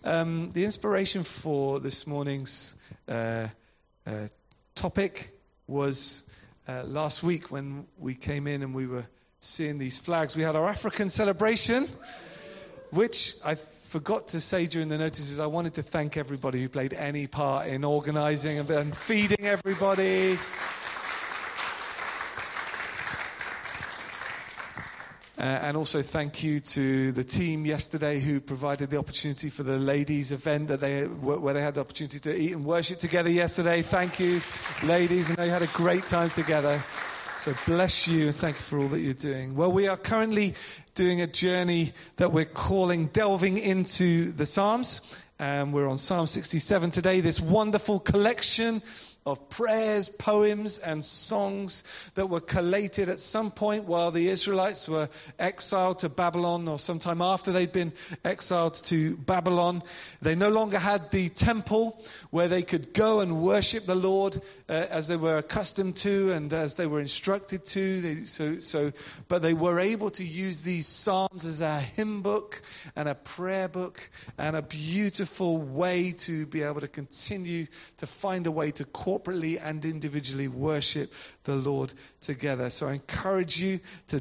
The inspiration for this morning's topic was last week when we came in and we were seeing these flags. We had our African celebration, which I forgot to say during the notices. I wanted to thank everybody who played any part in organizing and feeding everybody. And also thank you to the team yesterday who provided the opportunity for the ladies' event where they had the opportunity to eat and worship together yesterday. Thank you, ladies. I know you had a great time together. So bless you and thank you for all that you're doing. Well, we are currently doing a journey that we're calling Delving into the Psalms. And we're on Psalm 67 today, this wonderful collection of prayers, poems, and songs that were collated at some point while the Israelites were exiled to Babylon, or sometime after they'd been exiled to Babylon. They no longer had the temple where they could go and worship the Lord as they were accustomed to and as they were instructed to. But they were able to use these psalms as a hymn book and a prayer book and a beautiful way to be able to continue to find a way to corporately and individually worship the Lord together. So I encourage you to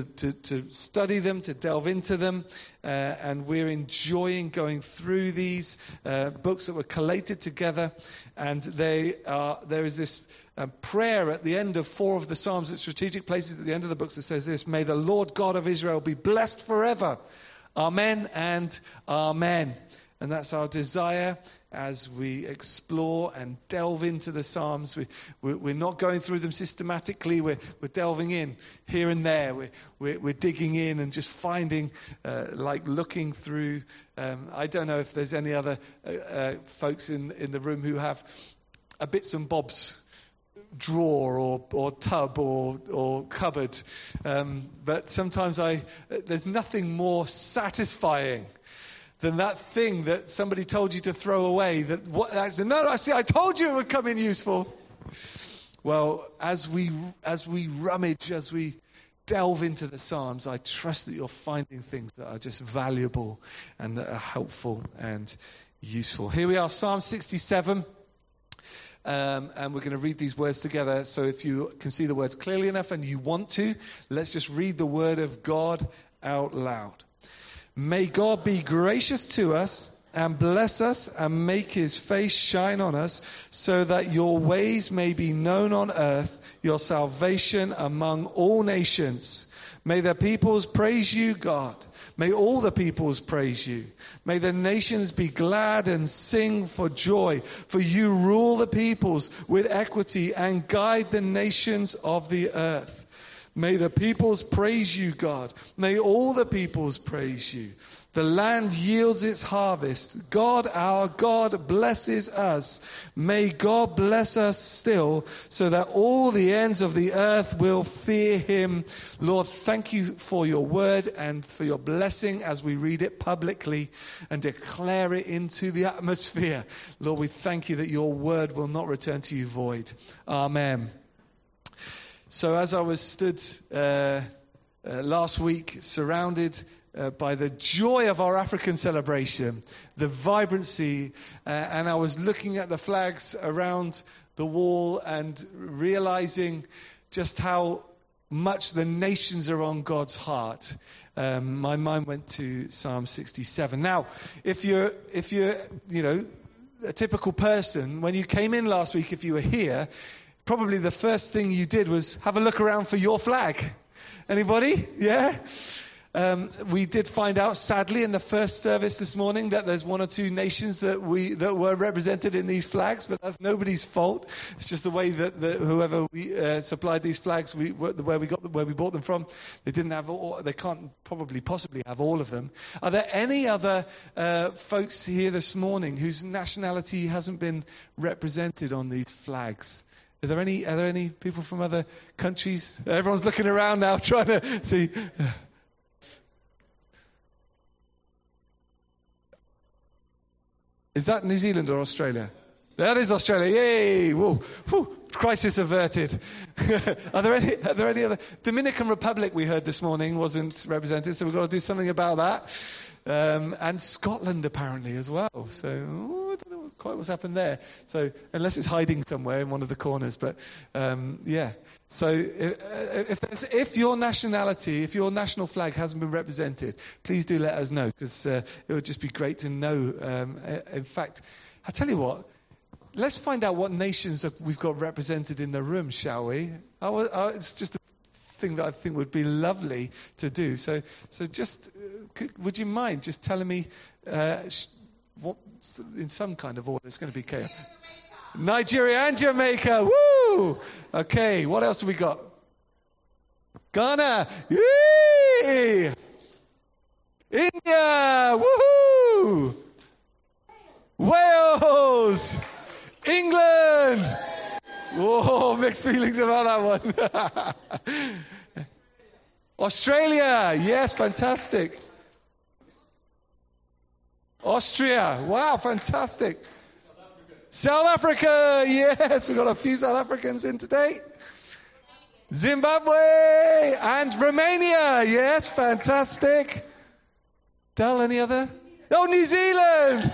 study them, to delve into them, and we're enjoying going through these books that were collated together. And there is this prayer at the end of 4 of the Psalms at strategic places at the end of the books that says this: "May the Lord God of Israel be blessed forever. Amen and amen." And that's our desire as we explore and delve into the Psalms. We're not going through them systematically. We're delving in here and there. We're digging in and just finding, looking through. I don't know if there's any other folks in the room who have a bits and bobs drawer or tub or cupboard. But sometimes there's nothing more satisfying than that thing that somebody told you to throw away. I told you it would come in useful. Well, as we rummage, as we delve into the Psalms, I trust that you're finding things that are just valuable and that are helpful and useful. Here we are, Psalm 67. And we're going to read these words together. So if you can see the words clearly enough and you want to, let's just read the word of God out loud. May God be gracious to us and bless us and make his face shine on us, so that your ways may be known on earth, your salvation among all nations. May the peoples praise you, God. May all the peoples praise you. May the nations be glad and sing for joy, for you rule the peoples with equity and guide the nations of the earth. May the peoples praise you, God. May all the peoples praise you. The land yields its harvest. God, our God, blesses us. May God bless us still, so that all the ends of the earth will fear him. Lord, thank you for your word and for your blessing as we read it publicly and declare it into the atmosphere. Lord, we thank you that your word will not return to you void. Amen. So as I was stood last week, surrounded by the joy of our African celebration, the vibrancy, and I was looking at the flags around the wall and realizing just how much the nations are on God's heart, my mind went to Psalm 67. Now, if you're a typical person, when you came in last week, if you were here, probably the first thing you did was have a look around for your flag. Anybody? Yeah? We did find out, sadly, in the first service this morning that there's 1 or 2 nations that were represented in these flags, but that's nobody's fault. It's just the way that whoever we supplied these flags, where we bought them from, they didn't have all. They can't possibly have all of them. Are there any other folks here this morning whose nationality hasn't been represented on these flags? Are there any people from other countries? Everyone's looking around now, trying to see. Is that New Zealand or Australia? That is Australia. Yay! Whoa. Whew. Crisis averted. Are there any other? Dominican Republic, we heard this morning, wasn't represented, so we've got to do something about that. And Scotland, apparently, as well. So, I don't know quite what's happened there. So, unless it's hiding somewhere in one of the corners. But, yeah. So, if your nationality, if your national flag hasn't been represented, please do let us know, because it would just be great to know. In fact, I tell you what, let's find out what nations we've got represented in the room, shall we? It's just a thing that I think would be lovely to do. So just, would you mind just telling me what, in some kind of order, it's going to be chaos. Nigeria and Jamaica. Woo! Okay, what else have we got? Ghana. Yay! India. Woohoo! Wales. England. Whoa, mixed feelings about that one. Australia. Yes, fantastic. Austria. Wow, fantastic. South Africa. Yes, we've got a few South Africans in today. Zimbabwe and Romania. Yes, fantastic. Del, any other? Oh, New Zealand.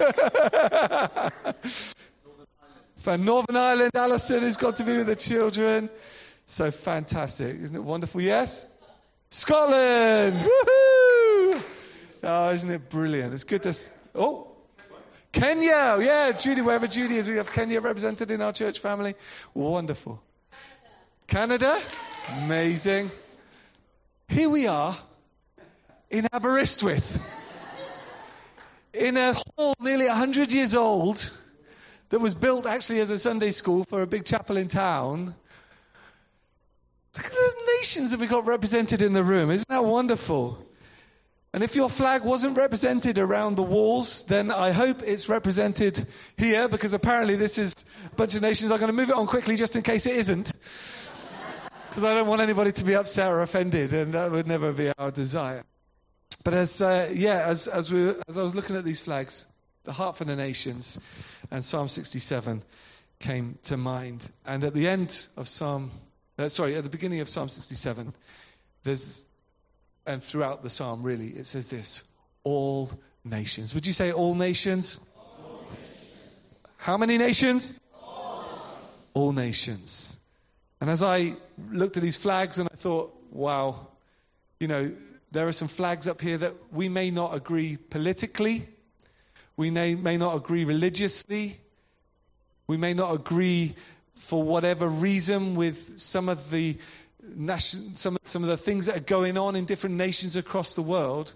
For Northern Ireland, Alison, who's got to be with the children. So fantastic. Isn't it wonderful? Yes? Scotland. Woohoo! Oh, isn't it brilliant? It's good to... Kenya. Yeah, Judy, wherever Judy is, we have Kenya represented in our church family. Wonderful. Canada. Amazing. Here we are in Aberystwyth, in a hall nearly 100 years old that was built actually as a Sunday school for a big chapel in town. Look at the nations that we got represented in the room. Isn't that wonderful? And if your flag wasn't represented around the walls, then I hope it's represented here, because apparently this is a bunch of nations. I'm going to move it on quickly just in case it isn't, because I don't want anybody to be upset or offended, and that would never be our desire. But as I was looking at these flags, the Heart for the Nations and Psalm 67 came to mind. And at the end of at the beginning of Psalm 67, and throughout the psalm, really, it says this: all nations. Would you say all nations? All nations. How many nations? All nations. And as I looked at these flags and I thought, wow, there are some flags up here that we may not agree politically. We may not agree religiously. We may not agree for whatever reason with some of the things that are going on in different nations across the world.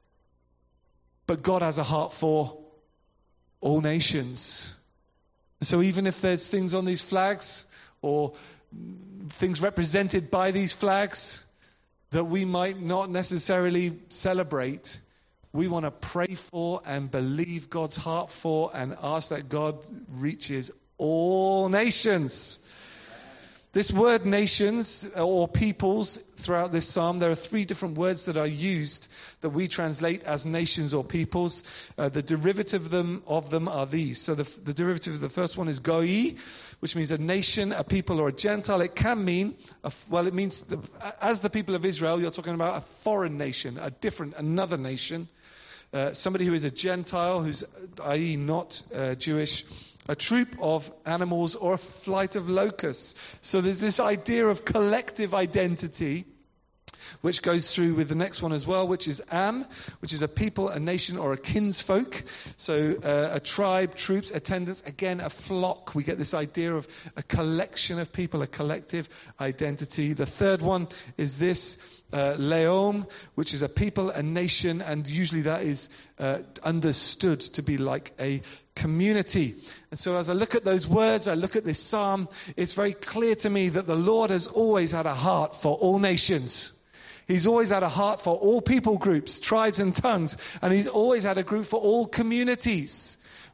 But God has a heart for all nations. So even if there's things on these flags or things represented by these flags that we might not necessarily celebrate, we want to pray for and believe God's heart for and ask that God reaches all nations. This word nations or peoples throughout this psalm, there are 3 different words that are used that we translate as nations or peoples. The derivative of them are these. So the derivative of the first one is goi, which means a nation, a people, or a Gentile. It can mean, it means, as the people of Israel, you're talking about a foreign nation, another nation. Somebody who is a Gentile, who's, i.e. not Jewish, a troop of animals, or a flight of locusts. So there's this idea of collective identity, which goes through with the next one as well, which is Am, which is a people, a nation, or a kinsfolk. So a tribe, troops, attendants, again, a flock. We get this idea of a collection of people, a collective identity. The third one is this, Leom, which is a people, a nation, and usually that is understood to be like a community. And so as I look at those words, I look at this psalm, it's very clear to me that the Lord has always had a heart for all nations. He's always had a heart for all people groups, tribes and tongues, and he's always had a group for all communities.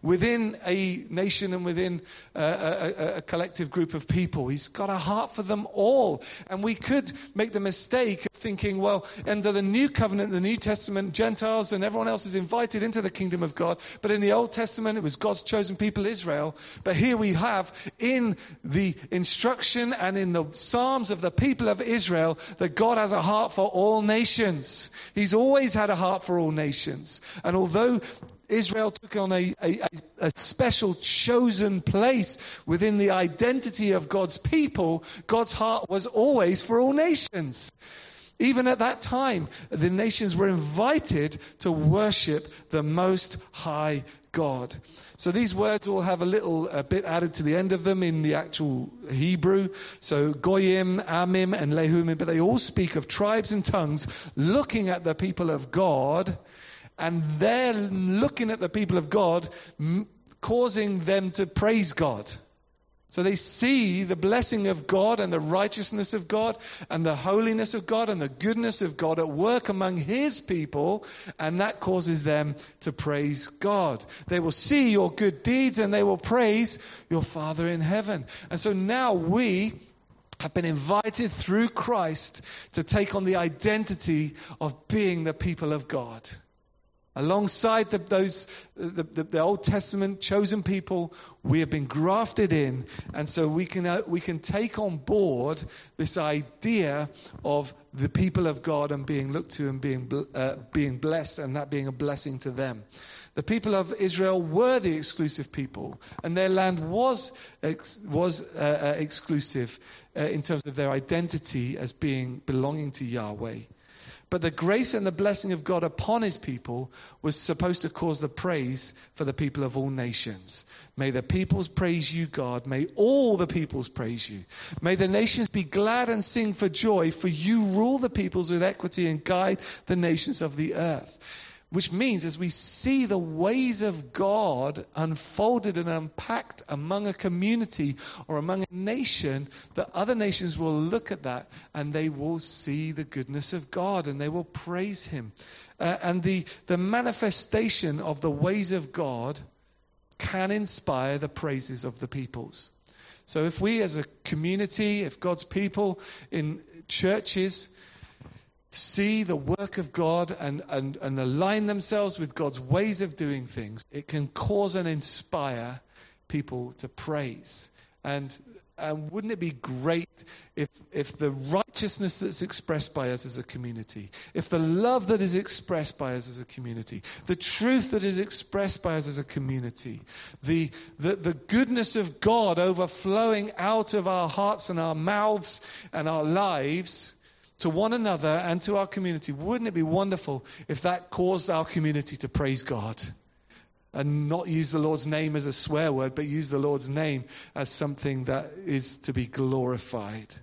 within a nation and within a collective group of people. He's got a heart for them all. And we could make the mistake of thinking, well, under the New Covenant, the New Testament, Gentiles and everyone else is invited into the kingdom of God. But in the Old Testament, it was God's chosen people, Israel. But here we have in the instruction and in the Psalms of the people of Israel that God has a heart for all nations. He's always had a heart for all nations. And although Israel took on a special chosen place within the identity of God's people, God's heart was always for all nations. Even at that time, the nations were invited to worship the Most High God. So these words all have a bit added to the end of them in the actual Hebrew. So Goyim, Amim, and Lehumim, but they all speak of tribes and tongues looking at the people of God. And they're looking at the people of God, causing them to praise God. So they see the blessing of God and the righteousness of God and the holiness of God and the goodness of God at work among his people. And that causes them to praise God. They will see your good deeds and they will praise your Father in heaven. And so now we have been invited through Christ to take on the identity of being the people of God. Alongside the Old Testament chosen people, we have been grafted in, and so we can take on board this idea of the people of God and being looked to and being blessed, and that being a blessing to them. The people of Israel were the exclusive people, and their land was exclusive in terms of their identity as belonging to Yahweh. But the grace and the blessing of God upon his people was supposed to cause the praise for the people of all nations. May the peoples praise you, God. May all the peoples praise you. May the nations be glad and sing for joy, for you rule the peoples with equity and guide the nations of the earth. Which means as we see the ways of God unfolded and unpacked among a community or among a nation, that other nations will look at that and they will see the goodness of God and they will praise him. And the manifestation of the ways of God can inspire the praises of the peoples. So if we as a community, if God's people in churches see the work of God and align themselves with God's ways of doing things, it can cause and inspire people to praise. And wouldn't it be great if the righteousness that's expressed by us as a community, if the love that is expressed by us as a community, the truth that is expressed by us as a community, the goodness of God overflowing out of our hearts and our mouths and our lives to one another and to our community. Wouldn't it be wonderful if that caused our community to praise God and not use the Lord's name as a swear word, but use the Lord's name as something that is to be glorified?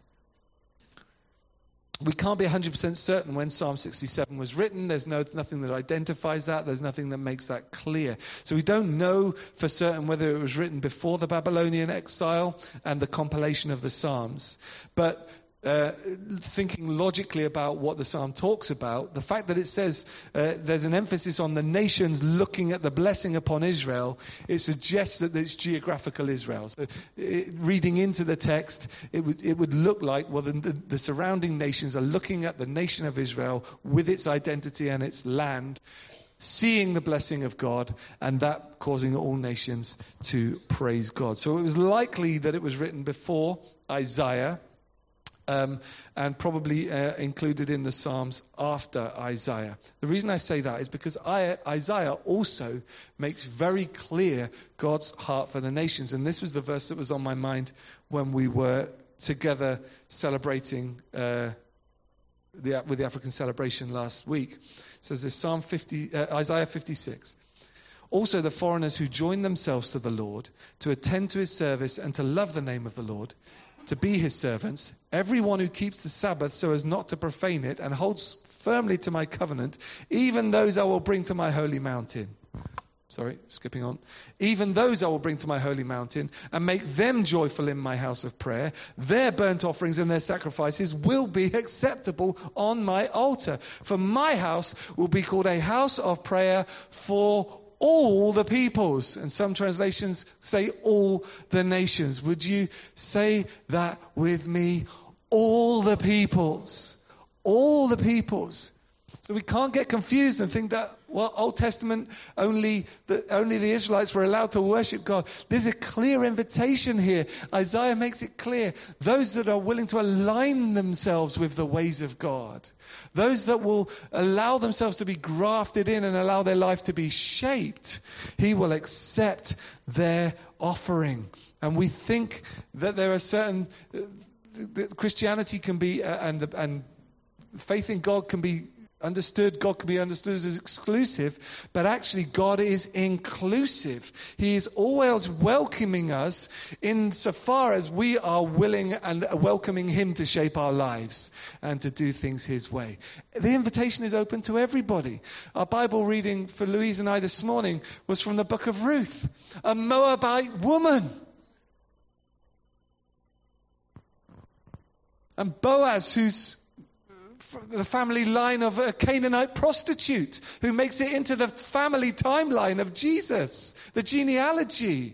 We can't be 100% certain when Psalm 67 was written. There's nothing that identifies that. There's nothing that makes that clear. So we don't know for certain whether it was written before the Babylonian exile and the compilation of the Psalms. But thinking logically about what the psalm talks about, the fact that it says there's an emphasis on the nations looking at the blessing upon Israel, it suggests that it's geographical Israel. So reading into the text, it would look like, well, the surrounding nations are looking at the nation of Israel with its identity and its land, seeing the blessing of God, and that causing all nations to praise God. So it was likely that it was written before Isaiah, and probably included in the Psalms after Isaiah. The reason I say that is because Isaiah also makes very clear God's heart for the nations. And this was the verse that was on my mind when we were together celebrating with the African celebration last week. It says this, Isaiah 56. Also the foreigners who join themselves to the Lord, to attend to his service and to love the name of the Lord, to be his servants, everyone who keeps the Sabbath so as not to profane it and holds firmly to my covenant, even those I will bring to my holy mountain. Skipping on. Even those I will bring to my holy mountain and make them joyful in my house of prayer. Their burnt offerings and their sacrifices will be acceptable on my altar. For my house will be called a house of prayer for all the peoples. And some translations say all the nations. Would you say that with me? All the peoples. All the peoples. So we can't get confused and think that, well, Old Testament, only the Israelites were allowed to worship God. There's a clear invitation here. Isaiah makes it clear. Those that are willing to align themselves with the ways of God, those that will allow themselves to be grafted in and allow their life to be shaped, he will accept their offering. And we think that there are certain, Christianity can be, and faith in God can be understood, God can be understood as exclusive, but actually God is inclusive. He is always welcoming us insofar as we are willing and welcoming him to shape our lives and to do things his way. The invitation is open to everybody. Our Bible reading for Louise and I this morning was from the book of Ruth, a Moabite woman. And Boaz, who's the family line of a Canaanite prostitute who makes it into the family timeline of Jesus, the genealogy.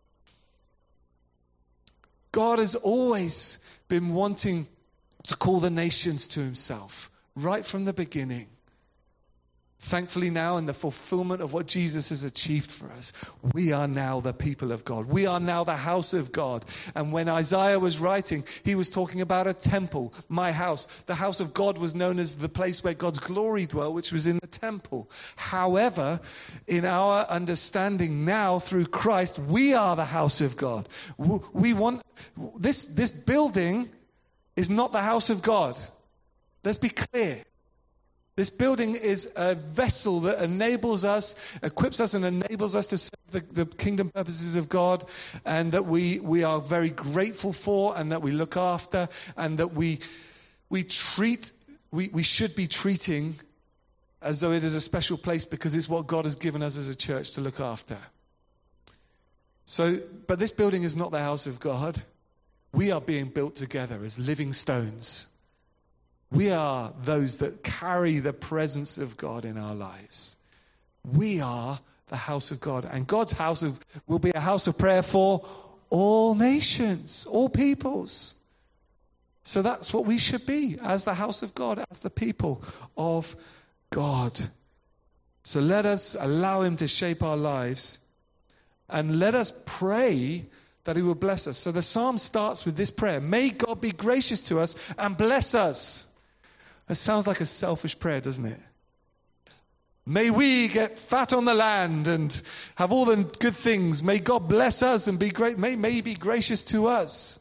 God has always been wanting to call the nations to himself, right from the beginning. Thankfully now, in the fulfillment of what Jesus has achieved for us, we are now the people of God. We are now the house of God. And when Isaiah was writing, he was talking about a temple, my house. The house of God was known as the place where God's glory dwelt, which was in the temple. However, in our understanding now through Christ, we are the house of God. We want this building is not the house of God. Let's be clear. This building is a vessel that enables us, equips us and enables us to serve the kingdom purposes of God, and that we are very grateful for, and that we look after, and that we should be treating as though it is a special place because it's what God has given us as a church to look after. So, but this building is not the house of God. We are being built together as living stones. We are those that carry the presence of God in our lives. We are the house of God. And God's house will be a house of prayer for all nations, all peoples. So that's what we should be as the house of God, as the people of God. So let us allow him to shape our lives, and let us pray that he will bless us. So the psalm starts with this prayer: may God be gracious to us and bless us. It sounds like a selfish prayer, doesn't it? May we get fat on the land and have all the good things. May God bless us and be great. May he be gracious to us.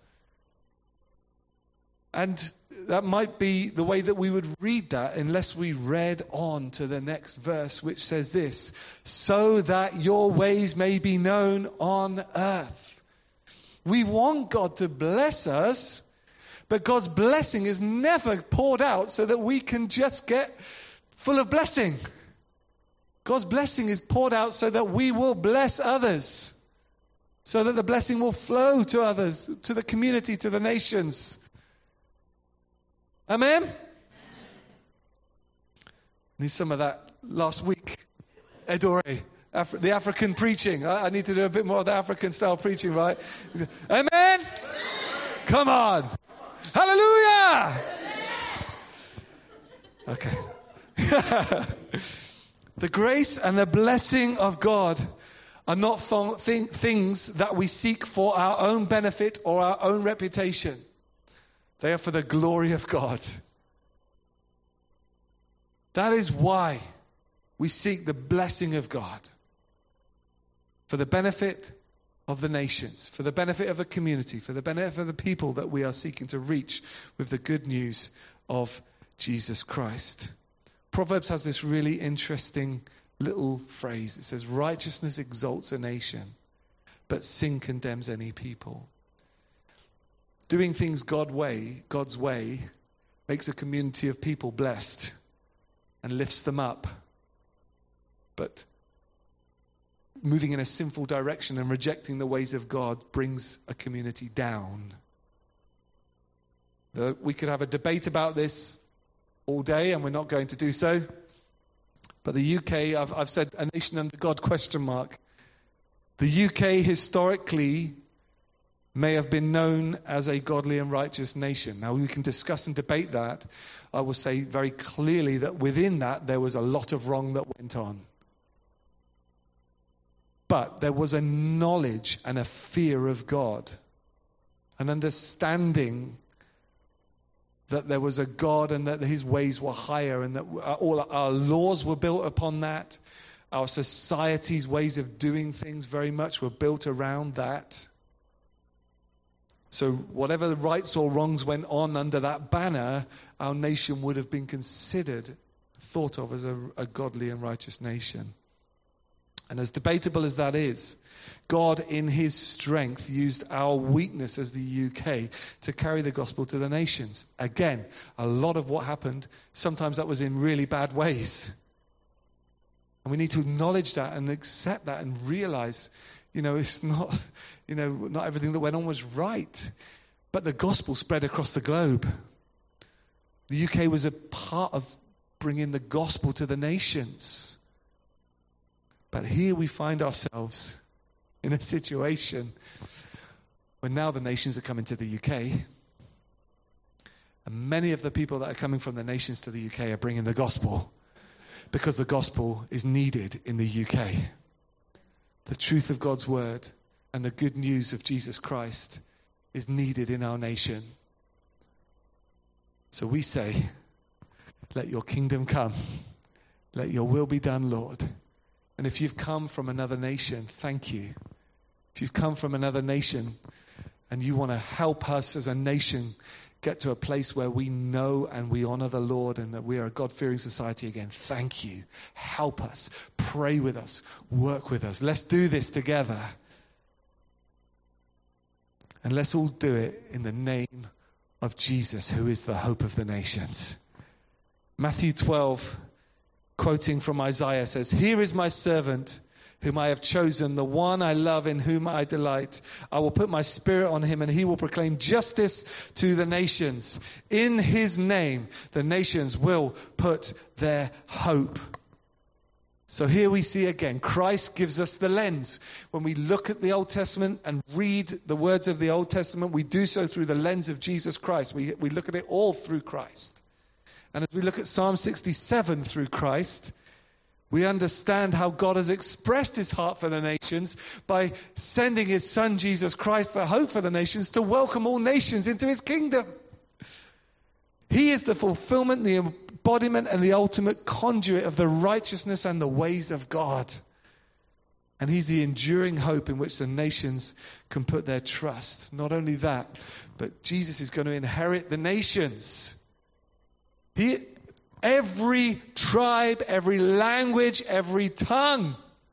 And that might be the way that we would read that unless we read on to the next verse, which says this: so that your ways may be known on earth. We want God to bless us, but God's blessing is never poured out so that we can just get full of blessing. God's blessing is poured out so that we will bless others, so that the blessing will flow to others, to the community, to the nations. Amen? Need some of that last week. Edore, the African preaching. I need to do a bit more of the African style preaching, right? Amen? Come on. Hallelujah! Okay. The grace and the blessing of God are not things that we seek for our own benefit or our own reputation. They are for the glory of God. That is why we seek the blessing of God. For the benefit of the nations, for the benefit of the community, for the benefit of the people that we are seeking to reach with the good news of Jesus Christ. Proverbs has this really interesting little phrase. It says, righteousness exalts a nation, but sin condemns any people. Doing things God's way, makes a community of people blessed and lifts them up. But moving in a sinful direction and rejecting the ways of God brings a community down. We could have a debate about this all day, and we're not going to do so. But the UK, I've said a nation under God, ? The UK historically may have been known as a godly and righteous nation. Now, we can discuss and debate that. I will say very clearly that within that, there was a lot of wrong that went on. But there was a knowledge and a fear of God, an understanding that there was a God and that his ways were higher, and that all our laws were built upon that. Our society's ways of doing things very much were built around that. So whatever the rights or wrongs went on under that banner, our nation would have been thought of as a godly and righteous nation. And as debatable as that is, God in his strength used our weakness as the UK to carry the gospel to the nations. Again, a lot of what happened, sometimes that was in really bad ways. And we need to acknowledge that and accept that and realize, it's not, not everything that went on was right. But the gospel spread across the globe. The UK was a part of bringing the gospel to the nations. But here we find ourselves in a situation where now the nations are coming to the UK. And many of the people that are coming from the nations to the UK are bringing the gospel, because the gospel is needed in the UK. The truth of God's word and the good news of Jesus Christ is needed in our nation. So we say, let your kingdom come. Let your will be done, Lord. And if you've come from another nation, thank you. If you've come from another nation and you want to help us as a nation get to a place where we know and we honor the Lord and that we are a God-fearing society again, thank you. Help us. Pray with us. Work with us. Let's do this together. And let's all do it in the name of Jesus, who is the hope of the nations. Matthew 12, quoting from Isaiah, says, "Here is my servant whom I have chosen, the one I love, in whom I delight. I will put my spirit on him, and he will proclaim justice to the nations. In his name, the nations will put their hope." So here we see again, Christ gives us the lens. When we look at the Old Testament and read the words of the Old Testament, we do so through the lens of Jesus Christ. We look at it all through Christ. And as we look at Psalm 67 through Christ, we understand how God has expressed his heart for the nations by sending his son, Jesus Christ, the hope for the nations, to welcome all nations into his kingdom. He is the fulfillment, the embodiment, and the ultimate conduit of the righteousness and the ways of God. And he's the enduring hope in which the nations can put their trust. Not only that, but Jesus is going to inherit the nations. Every tribe, every language, every tongue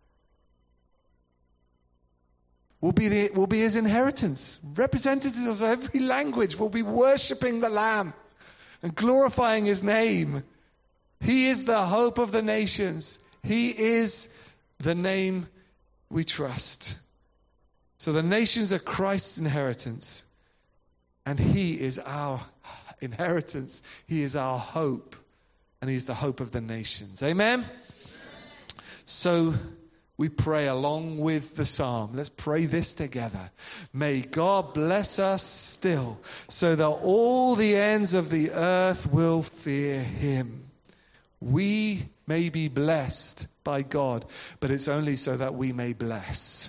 will be his inheritance. Representatives of every language will be worshiping the Lamb and glorifying his name. He is the hope of the nations. He is the name we trust. So the nations are Christ's inheritance, and he is our inheritance. He is our hope, and he is the hope of the nations. Amen? Amen. So we pray along with the psalm. Let's pray this together. May God bless us still, so that all the ends of the earth will fear him. We may be blessed by God, but it's only so that we may bless.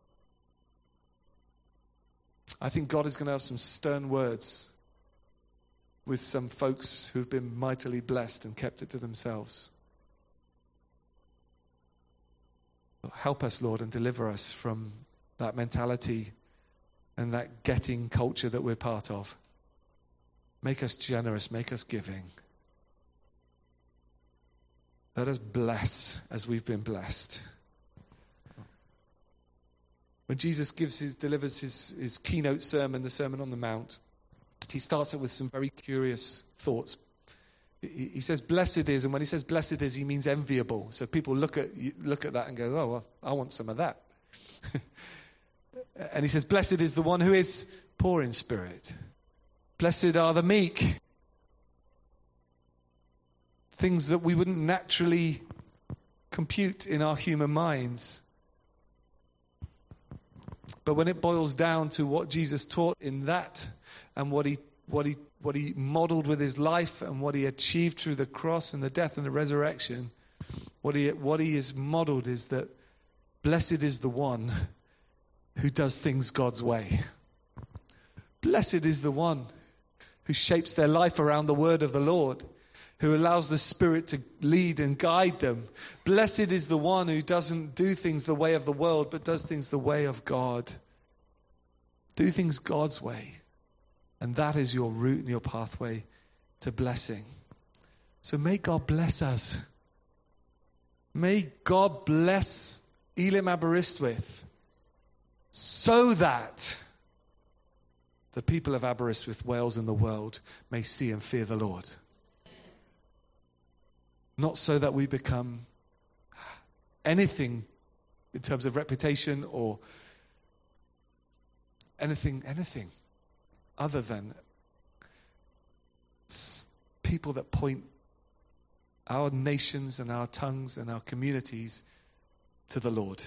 I think God is going to have some stern words with some folks who've been mightily blessed and kept it to themselves. Help us, Lord, and deliver us from that mentality and that getting culture that we're part of. Make us generous, make us giving. Let us bless as we've been blessed. When Jesus delivers his keynote sermon, the Sermon on the Mount, he starts it with some very curious thoughts. He says, blessed is, and when he says blessed is, he means enviable. So people look at that and go, oh, well, I want some of that. And he says, blessed is the one who is poor in spirit. Blessed are the meek. Things that we wouldn't naturally compute in our human minds. But when it boils down to what Jesus taught in that, and what he modeled with his life, and what he achieved through the cross and the death and the resurrection, what he has modeled is that blessed is the one who does things God's way. Blessed is the one who shapes their life around the word of the Lord, who allows the Spirit to lead and guide them. Blessed is the one who doesn't do things the way of the world, but does things the way of God. Do things God's way. And that is your route and your pathway to blessing. So may God bless us. May God bless Elim Aberystwyth so that the people of Aberystwyth, Wales, and the world may see and fear the Lord. Not so that we become anything in terms of reputation or anything other than people that point our nations and our tongues and our communities to the Lord.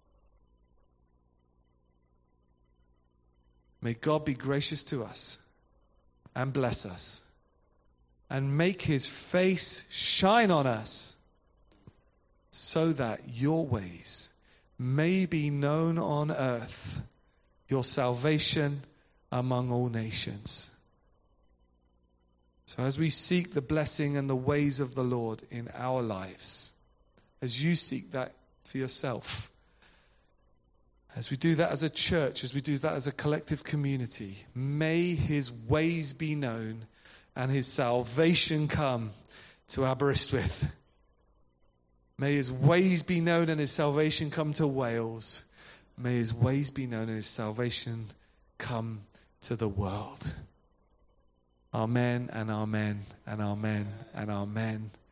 May God be gracious to us and bless us and make his face shine on us so that your ways may be known on earth, your salvation among all nations. So as we seek the blessing and the ways of the Lord in our lives, as you seek that for yourself, as we do that as a church, as we do that as a collective community, may his ways be known and his salvation come to Aberystwyth. May his ways be known and his salvation come to Wales. May his ways be known and his salvation come to the world. Amen and amen and amen and amen.